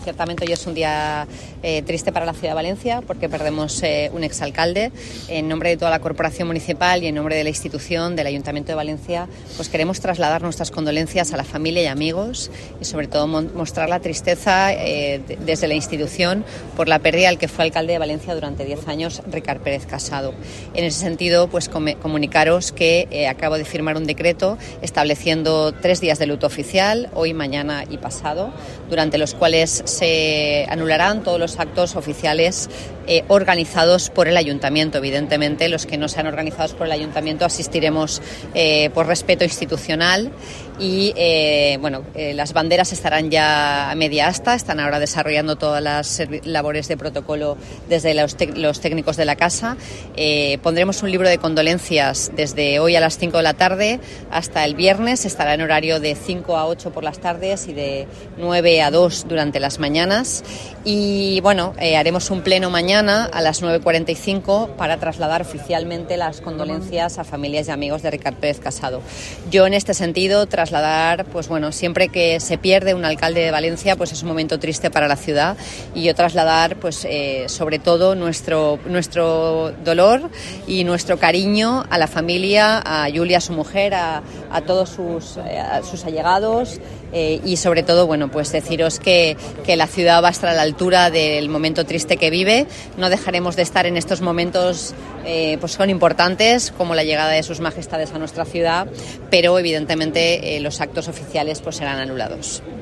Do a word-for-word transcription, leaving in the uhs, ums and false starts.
Ciertamente hoy es un día eh, triste para la ciudad de Valencia porque perdemos eh, un exalcalde. En nombre de toda la corporación municipal y en nombre de la institución, del Ayuntamiento de Valencia, pues queremos trasladar nuestras condolencias a la familia y amigos y sobre todo mostrar la tristeza eh, de, desde la institución por la pérdida del que fue alcalde de Valencia durante diez años, Ricard Pérez Casado. En ese sentido, pues com- comunicaros que eh, acabo de firmar un decreto estableciendo tres días de luto oficial, hoy, mañana y pasado, durante los cuales se anularán todos los actos oficiales eh, organizados por el Ayuntamiento. Evidentemente, los que no sean organizados por el Ayuntamiento asistiremos eh, por respeto institucional y eh, bueno, eh, las banderas estarán ya a media asta, están ahora desarrollando todas las labores de protocolo desde los, te- los técnicos de la casa. Eh, pondremos un libro de condolencias desde hoy a las cinco de la tarde hasta el viernes, estará en horario de cinco a ocho por las tardes y de nueve a dos durante las mañanas. Y bueno, eh, haremos un pleno mañana a las nueve cuarenta y cinco para trasladar oficialmente las condolencias a familias y amigos de Ricard Pérez Casado. Yo en este sentido trasladar, pues bueno, siempre que se pierde un alcalde de Valencia, pues es un momento triste para la ciudad, y yo trasladar, pues eh, sobre todo nuestro nuestro dolor y nuestro cariño a la familia, a Julia, a su mujer, a, a todos sus, eh, a sus allegados. Eh, y sobre todo, bueno, pues deciros que, que la ciudad va a estar a la altura del momento triste que vive. No dejaremos de estar en estos momentos eh, pues son importantes, como la llegada de sus majestades a nuestra ciudad, pero evidentemente eh, los actos oficiales pues serán anulados.